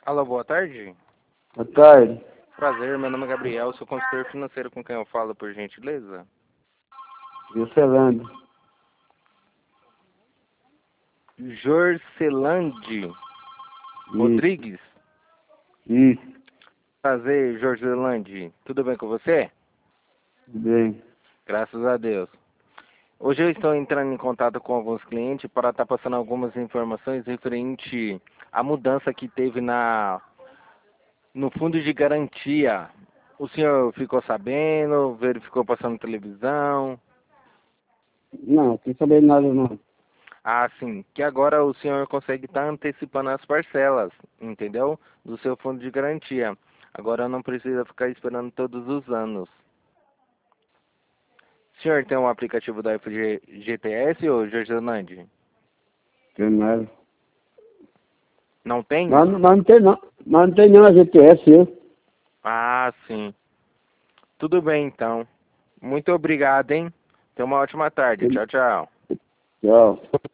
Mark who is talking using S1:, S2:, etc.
S1: Alô, boa tarde.
S2: Boa tarde.
S1: Prazer, meu nome é Gabriel, sou consultor financeiro com quem eu falo, por gentileza.
S2: Juscelando.
S1: Jorcelande Rodrigues.
S2: Isso.
S1: Prazer, Jorcelande. Tudo bem com você?
S2: Bem.
S1: Graças a Deus. Hoje eu estou entrando em contato com alguns clientes para estar passando algumas informações referente à mudança que teve no fundo de garantia. O senhor ficou sabendo, verificou passando na televisão?
S2: Não, sem saber nada não.
S1: Ah, sim, que agora o senhor consegue estar antecipando as parcelas, entendeu? Do seu fundo de garantia. Agora não precisa ficar esperando todos os anos. O senhor tem um aplicativo da FGTS ou Jorgelândia?
S2: Tem nada.
S1: Não tem?
S2: Mas não tem não. Mas não tem não a GTS, eu.
S1: Ah, sim. Tudo bem, então. Muito obrigado, hein? Tenha uma ótima tarde. Tchau, tchau.
S2: Tchau.